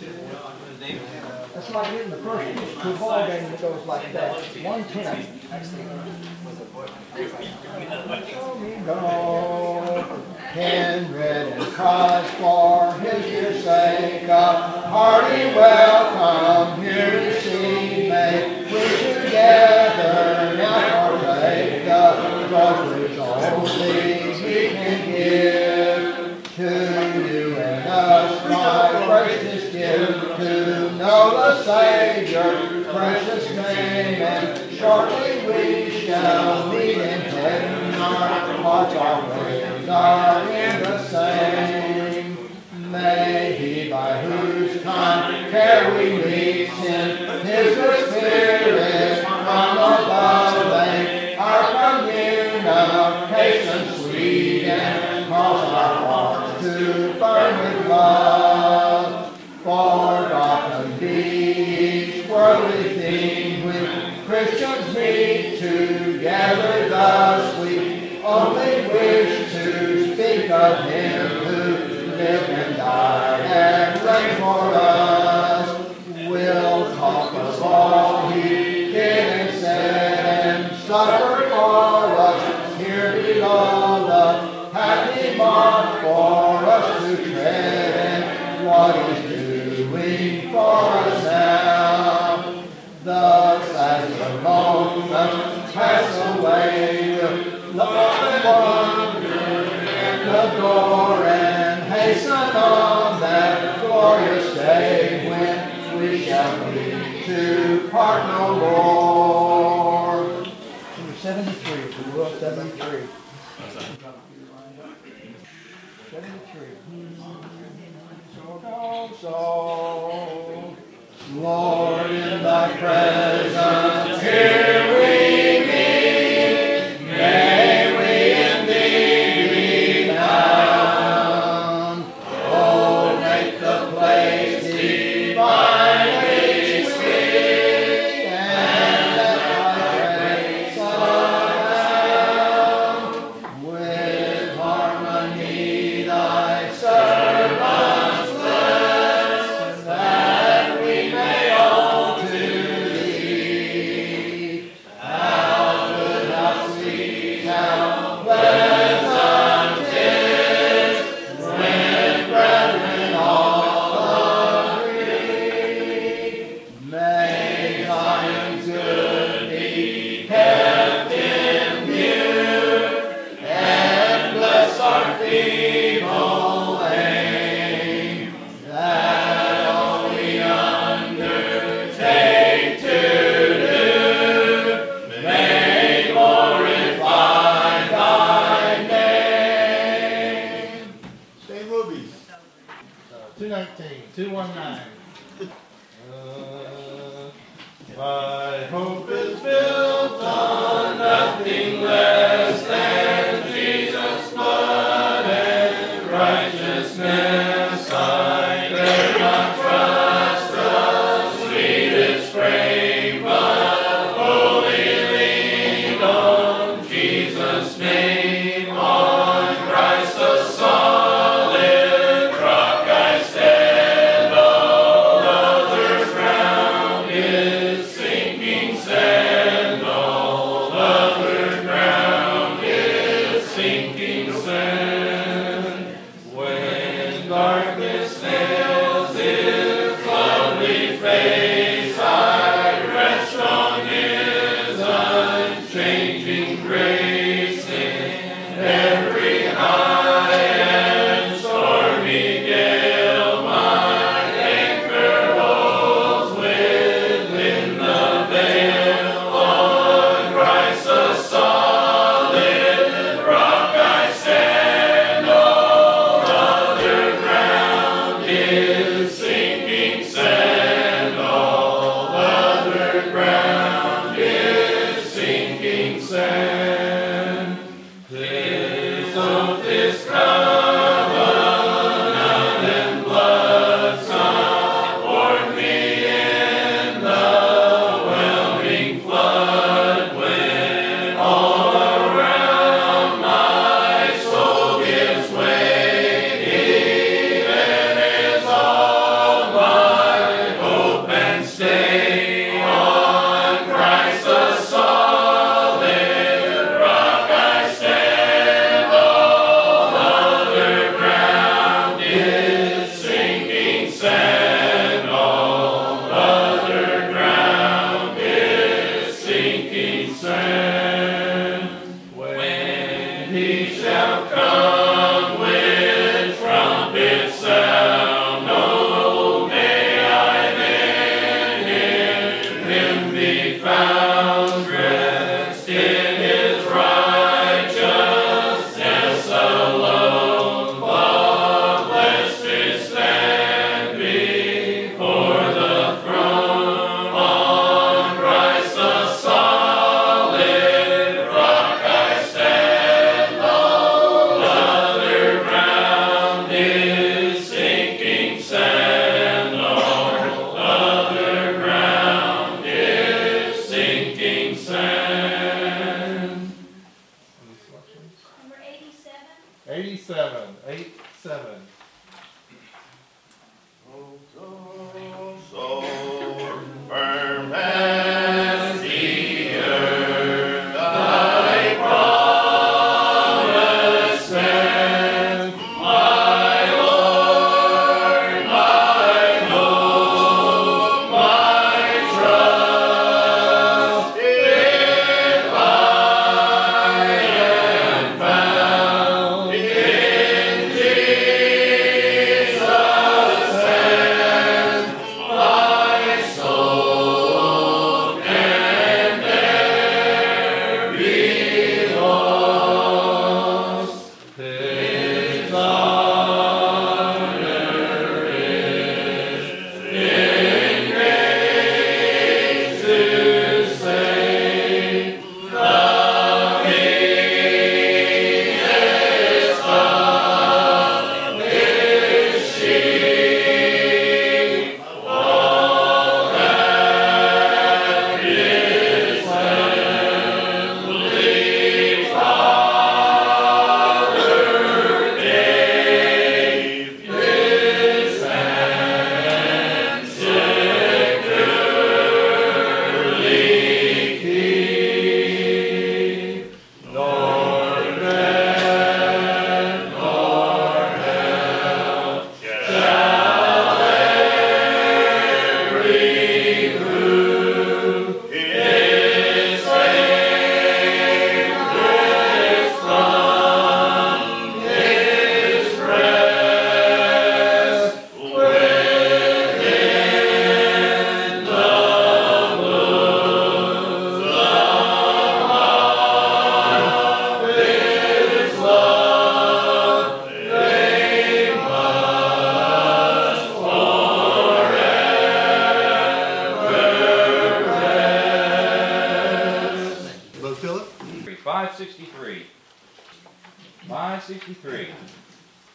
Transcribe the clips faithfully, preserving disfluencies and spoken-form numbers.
That's like in the first two ball game that goes like that. One ten. Go, kindred and Christ for his dear sake, a hearty welcome here this evening. We together now partake the joys which all things we can give to you and us, my precious gift, to know the Savior, precious name, and shortly we shall meet in heaven. Our hearts, our ways are in the same. May He, by whose kind care we meet, send His good Spirit from above, and our communication sweet, and cause our hearts to burn with love. For God can be each worldly thing when Christians meet together thus. We only wish to speak of Him who lived and died and reigned for us. We'll talk of all He did and said and suffered for us here below, the happy mark for us to tread, and what He's doing for us now. Thus as the moments pass away, we'll love and wonder and adore and hasten on that glorious day when we shall meet to part no more. Number seventy-three, if you will, seventy-three. seventy-three. So, so, Lord, in Thy presence here we meet. May we indeed be found. Oh, make the place divinely sweet, and let Thy grace abound. With harmony Thy servants bless, that we may all to Thee. How good, how sweet, how pleasant 'tis, when brethren all agree. May Zion's good be kept in view, and bless our feeble aim, that all we undertake to do may glorify Thy name. Stay movies. two nineteen, two nineteen. Uh, my hope is built on nothing less than Jesus' blood and righteousness. I dare not trust the sweetest frame, but wholly lean on Jesus' name. On Christ the solid rock I stand, all others round is sinking sand.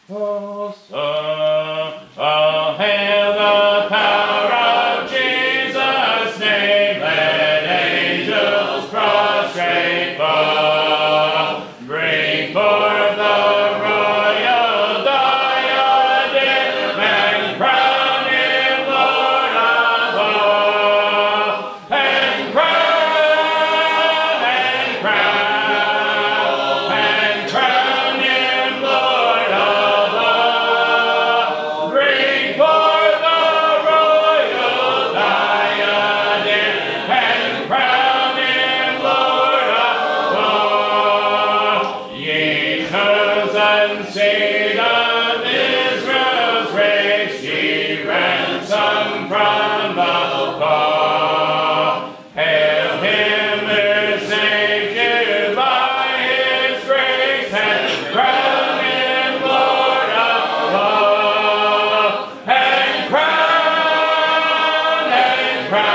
Oh, so, oh, hail the power of Jesus' name, let angels prostrate fall. Bring forth the royal diadem and crown him Lord of all. And crown, and crown, and crown him Lord of all. Bring forth the royal diadem and crown him Lord of all. Ye chosen seed of Israel's race, ye ransomed from the fall. Hail him who saved you by his grace, and crown him Lord of all. And crown, and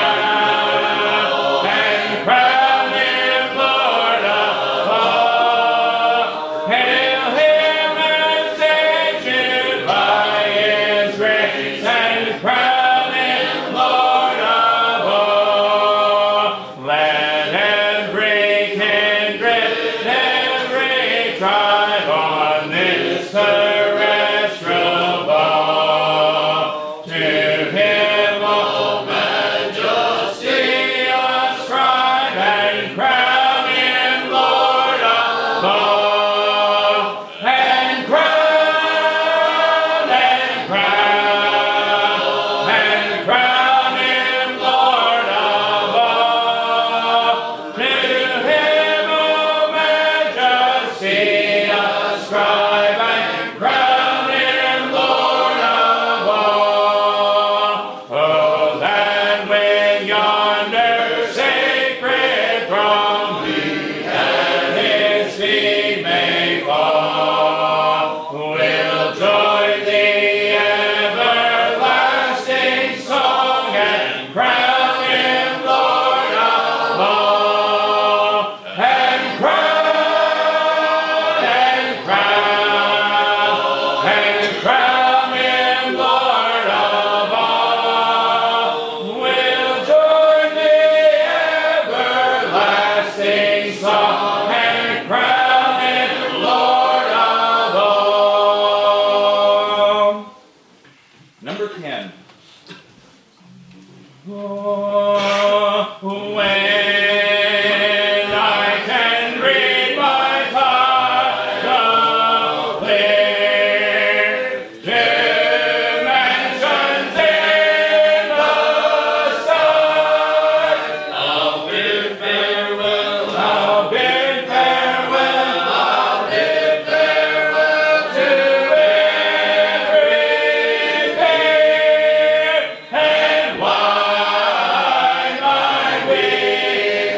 crown, and crown him Lord of all. Hail him who saved you by his grace, and crown him Lord of all. Let every kindred, every tribe on this terrestrial ball, to him all majesty ascribe, and crown him Lord of all. And crown, and crown, and crown him Lord of all. To him all majesty ascribe, and crown him Lord of all. Oh, that when yonder sacred throne we at his feet may fall, we'll join the everlasting song and crown him Lord of all. And crown, and crown, and crown him Lord of all. We'll join the everlasting song and crown him Lord of all. Number ten. Oh, when I can read my title clear, dimensions in the stars, I'll bid farewell, I'll bid farewell, I'll bid farewell to everything, and why my weak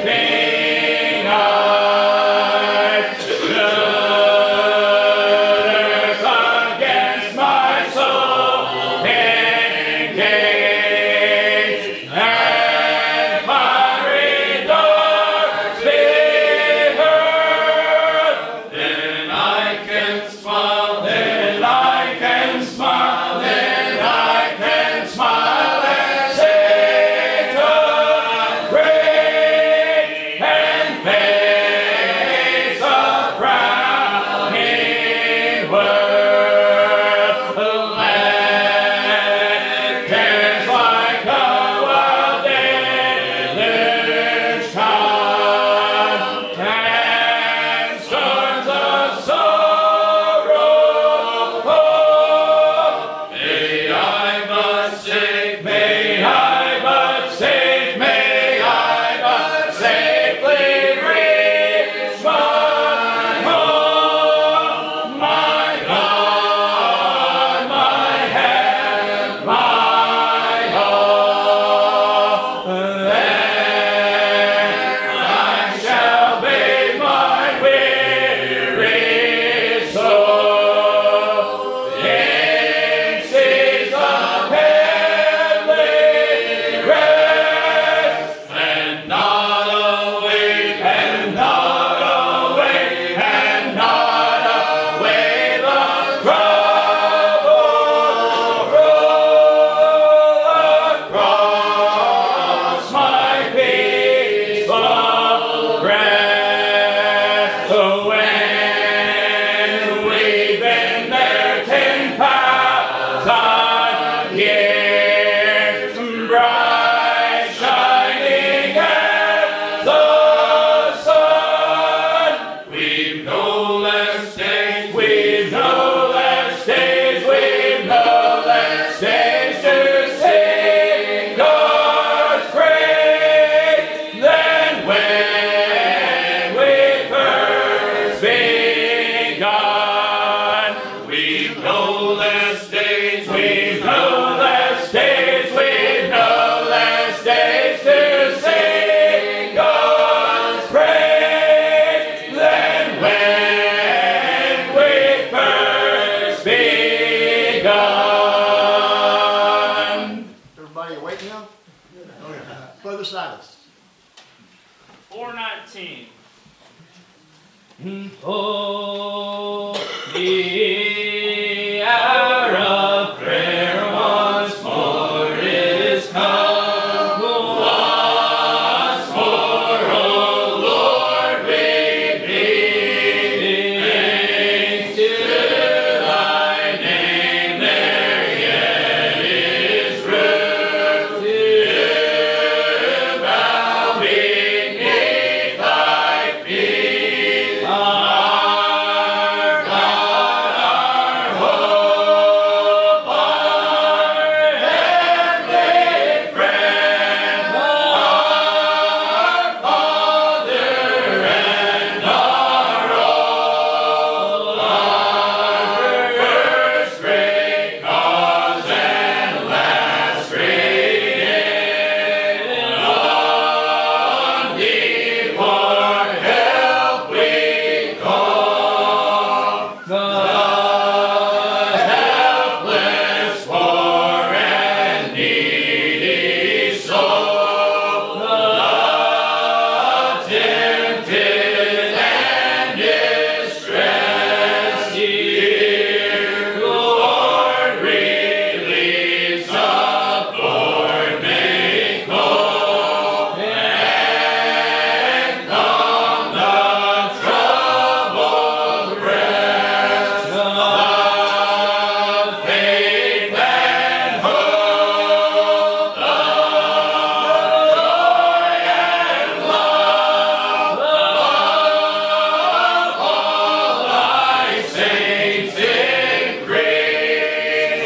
Are you awake now? Okay. Brother Silas. four nineteen. Oh, the hour of prayer once more is come. Once more, O Lord, we bring to thy name. There yet is room to bow beneath thy feet. Our God, our hope, our heavenly friend, our Father and our all, our first great cause and last great end. On thee for help we call, the helpless, poor and needy soul, the tempted and distressed. Here, Lord, relief, support, make whole, and calm the troubled breast of faith and hope, of joy and love, of all thy saints increase.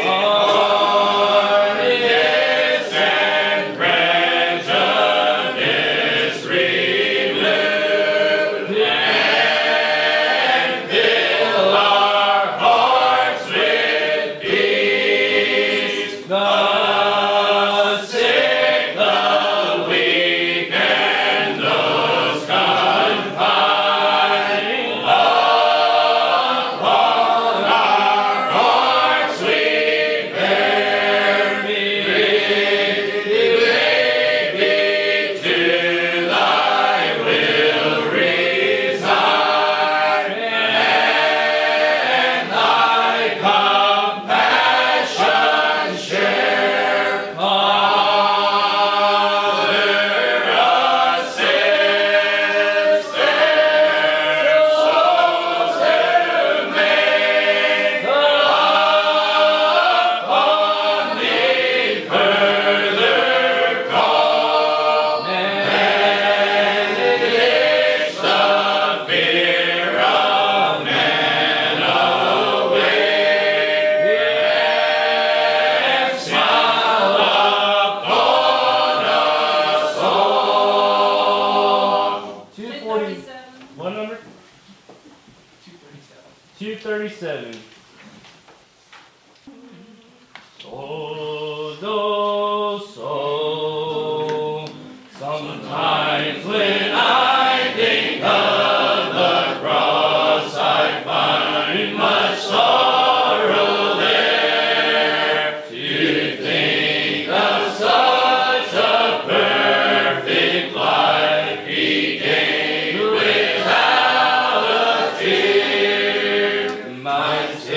Holiness and prejudice remove, and fill our hearts with peace. The sick, the weak, and those confined, upon our hearts we bear. Maybe to thy will resign, and thy compassion share. Father, assist their souls to make upon thee further call, and fix the fear of man away, and smile upon us all. two forty. What number? two thirty-seven. So, do, so. Sometimes when I think of the cross, I find much sorrow there. To think of such a perfect life he gave without a tear. My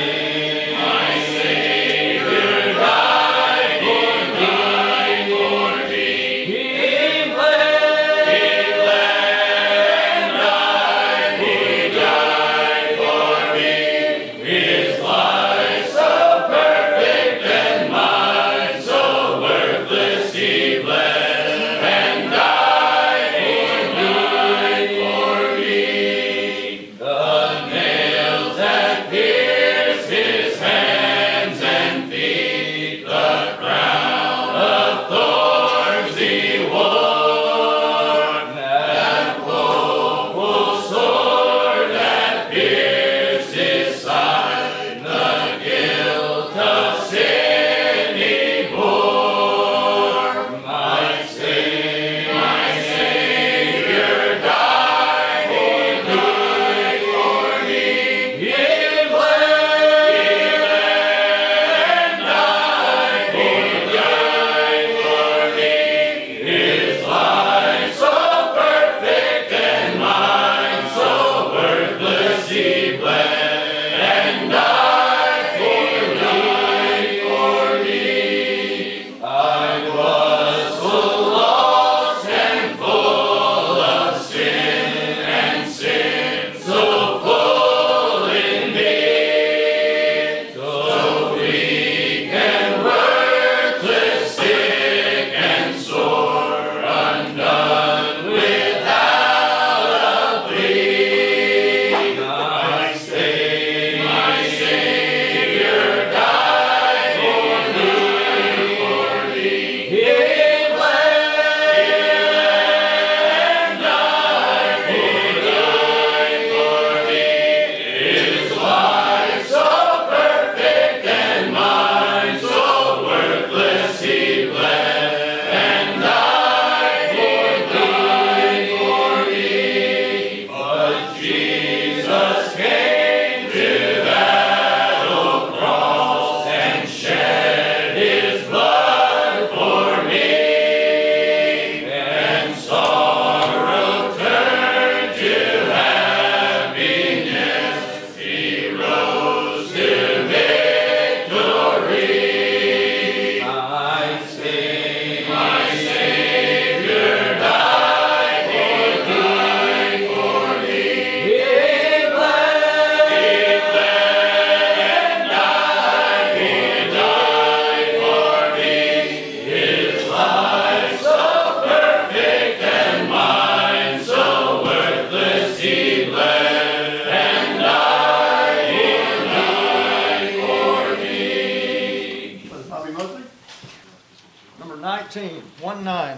Number nineteen, one nine.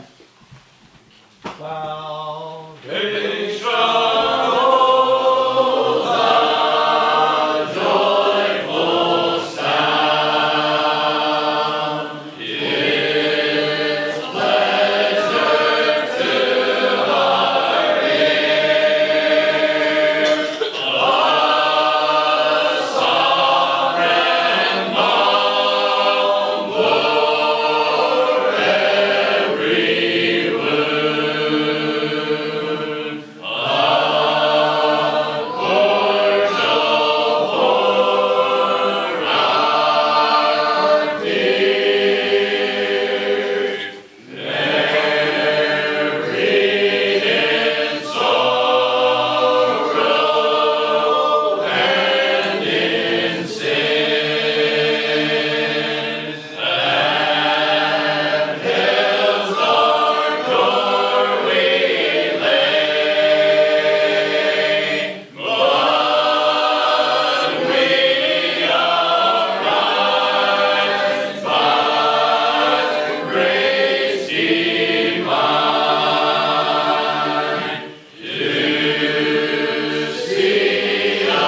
Salvation, Oh, the joyful sound, its pleasure to our ears, a sovereign balm for every wound, a cordial for our fears, buried in sorrow and in sin, at hell's dark door we lay, but we arise by grace divine to see a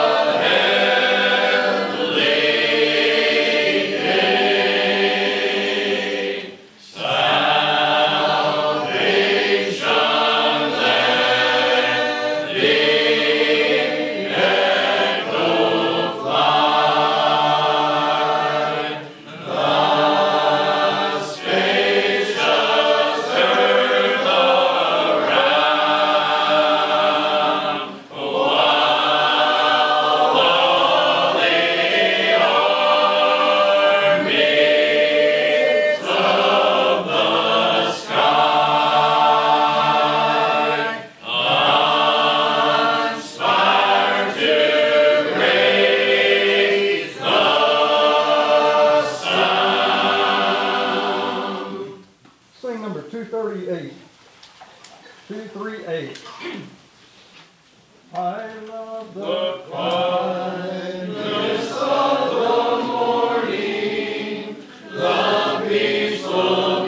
heavenly day. Salvation let the echo fly, the spacious earth around, while all the armies of the sky conspire to raise the sound. Sing number two thirty-eight. two thirty-eight. I love the quietness of the morning, the peaceful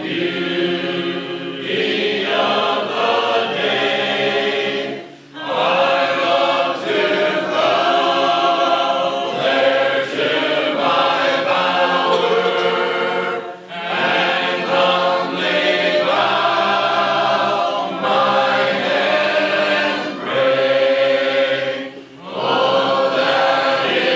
beauty of the day. I love to come there to my bower and humbly bow my head and pray. Oh, that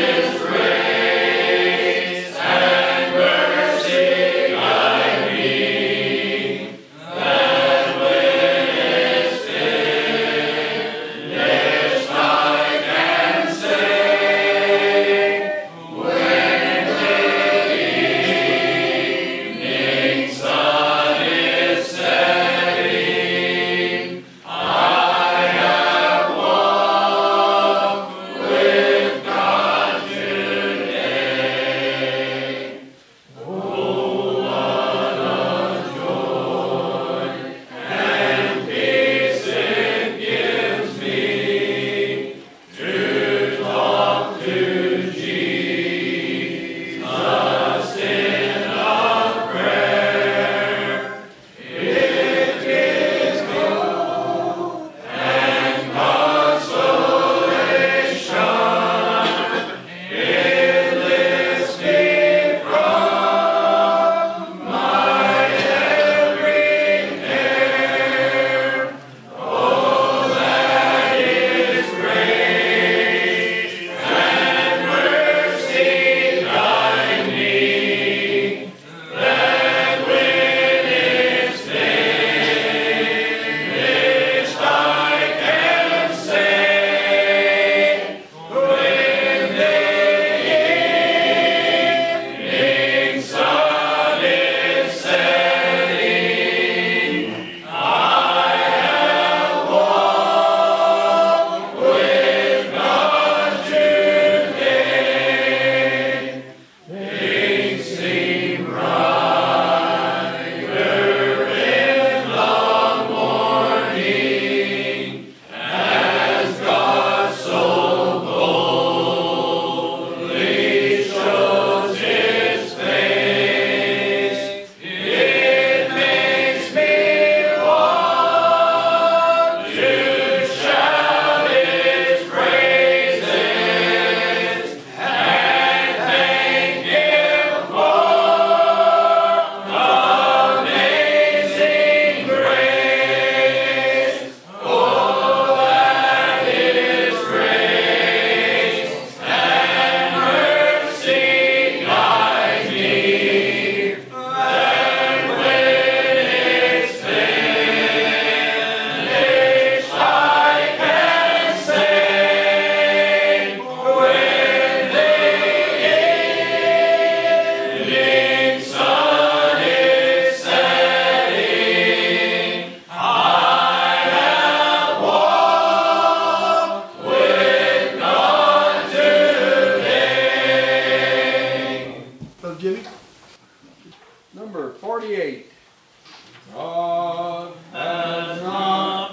God has not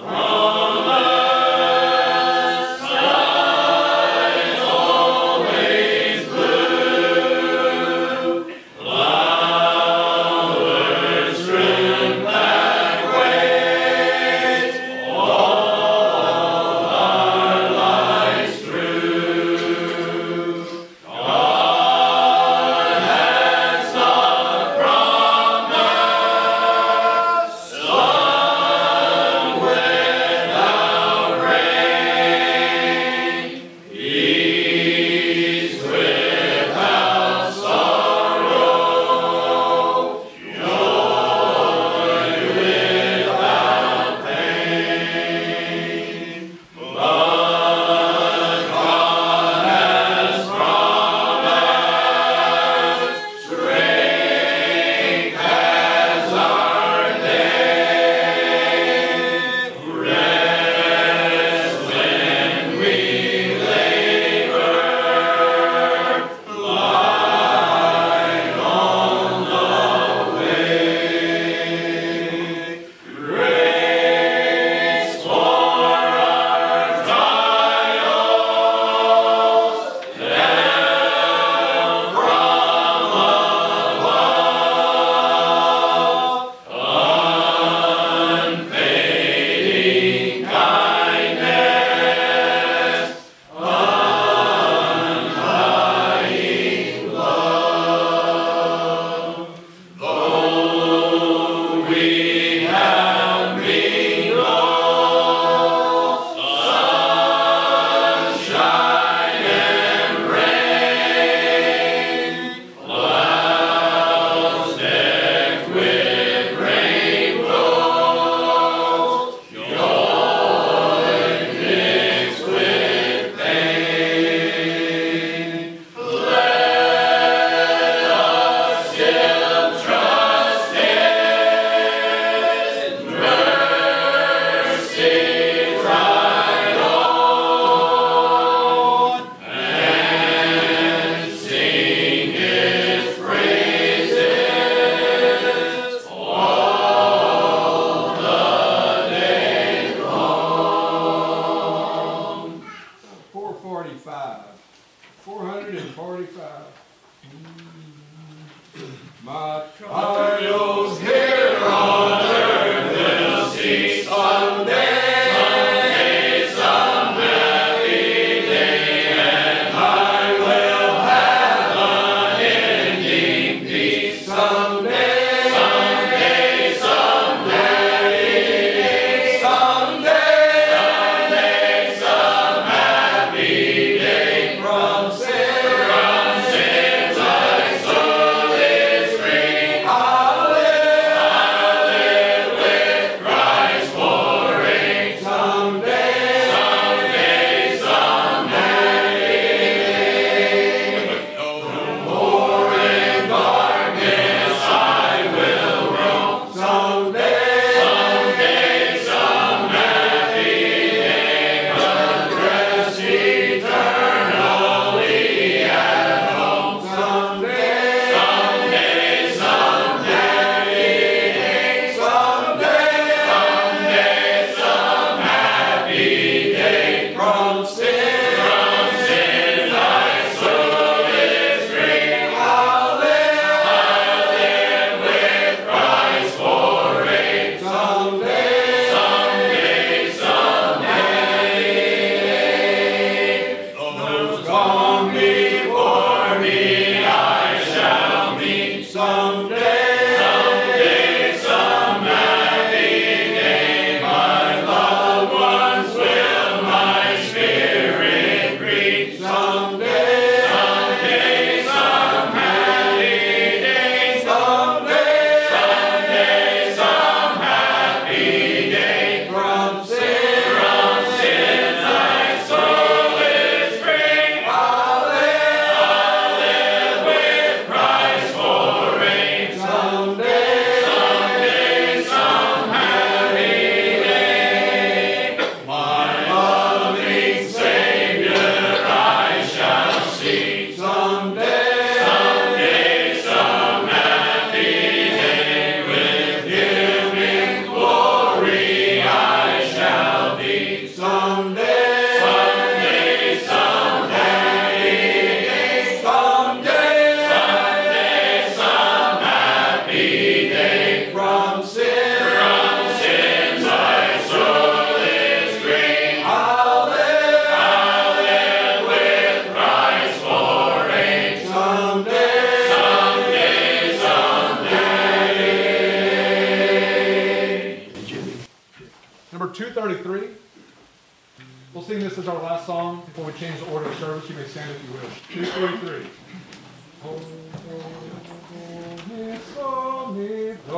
promised skies always blue, flowers strewn black waves all our lives through. God has not promised skies two thirty-three. We'll sing this as our last song before we change the order of service. You may stand if you wish. two thirty-three. Oh, oh, me, oh,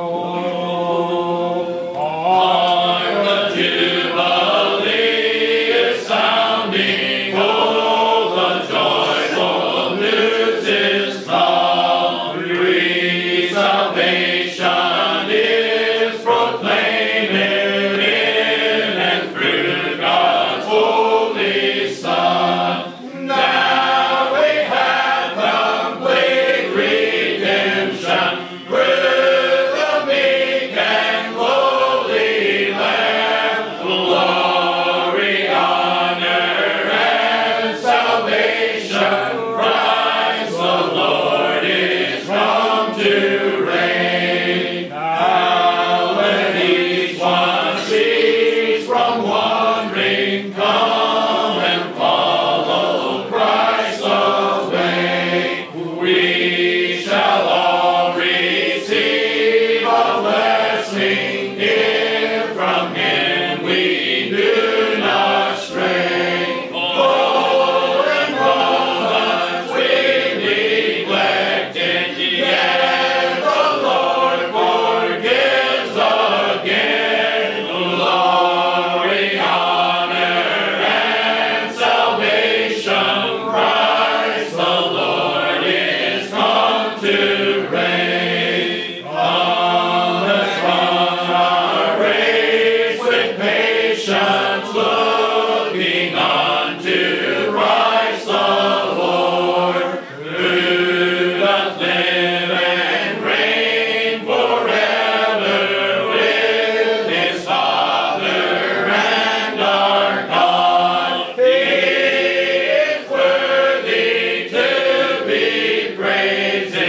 Hark, the jubilee is sounding. Oh, the joyful news is come. Free salvation is proclaiming in and through God's holy Son. Now we have complete redemption through the meek and lowly Lamb. Glory, honor, and salvation. Christ the Lord is come to reign. Now let each one cease from wandering, come and follow Christ the way. We shall all receive a blessing if from Him we do not stray. Oh, and Romans we neglected, yet the Lord forgives again. Glory, honor, and salvation. Christ the Lord is come to reign. Come, let's run our race with patience, looking unto Christ the Lord, who doth live and reign forever with His Father and our God. He is worthy to be praised. He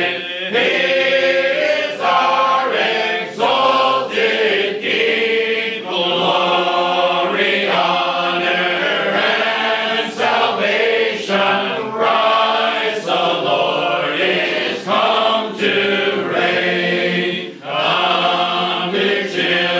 is our exalted King. Glory, honor, and salvation. Christ the Lord is come to reign. Come, dear children.